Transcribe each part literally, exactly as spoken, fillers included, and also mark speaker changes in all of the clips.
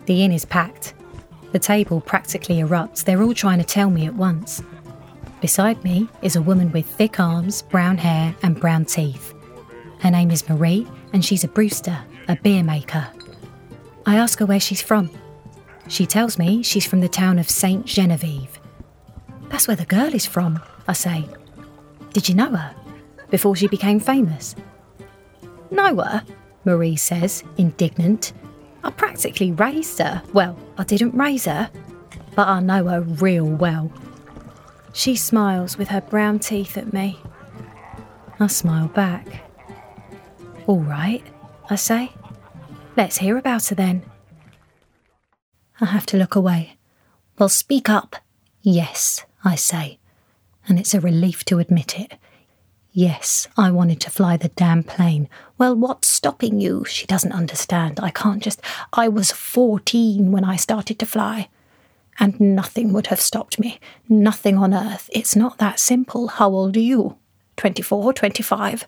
Speaker 1: The inn is packed. The table practically erupts. They're all trying to tell me at once. Beside me is a woman with thick arms, brown hair and brown teeth. Her name is Marie, and she's a Brewster, a beer maker. I ask her where she's from. She tells me she's from the town of Saint Genevieve. That's where the girl is from, I say. Did you know her? Before she became famous? Know her? Marie says, indignant. I practically raised her. Well, I didn't raise her, but I know her real well. She smiles with her brown teeth at me. I smile back. All right, I say. Let's hear about her then. I have to look away. Well, speak up. Yes, I say. And it's a relief to admit it. Yes, I wanted to fly the damn plane. Well, what's stopping you? She doesn't understand. I can't just... I was fourteen when I started to fly. And nothing would have stopped me. Nothing on earth. It's not that simple. How old are you? twenty-four, twenty-five?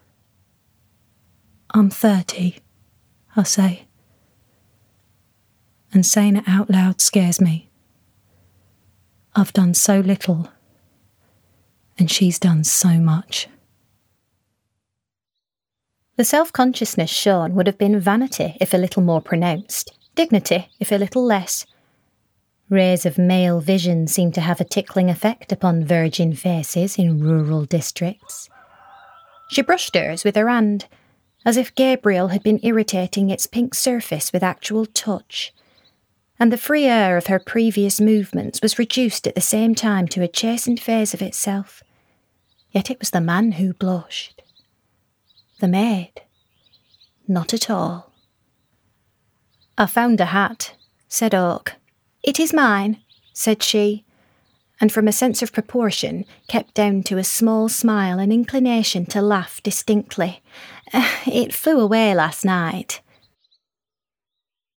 Speaker 1: I'm thirty, I say. And saying it out loud scares me. I've done so little, and she's done so much. The self-consciousness shown would have been vanity if a little more pronounced, dignity if a little less. Rays of male vision seem to have a tickling effect upon virgin faces in rural districts. She brushed hers with her hand, as if Gabriel had been irritating its pink surface with actual touch, and the free air of her previous movements was reduced at the same time to a chastened phase of itself. Yet it was the man who blushed. The maid. Not at all. I found a hat, said Oak. It is mine, said she, and from a sense of proportion kept down to a small smile and inclination to laugh distinctly. It flew away last night.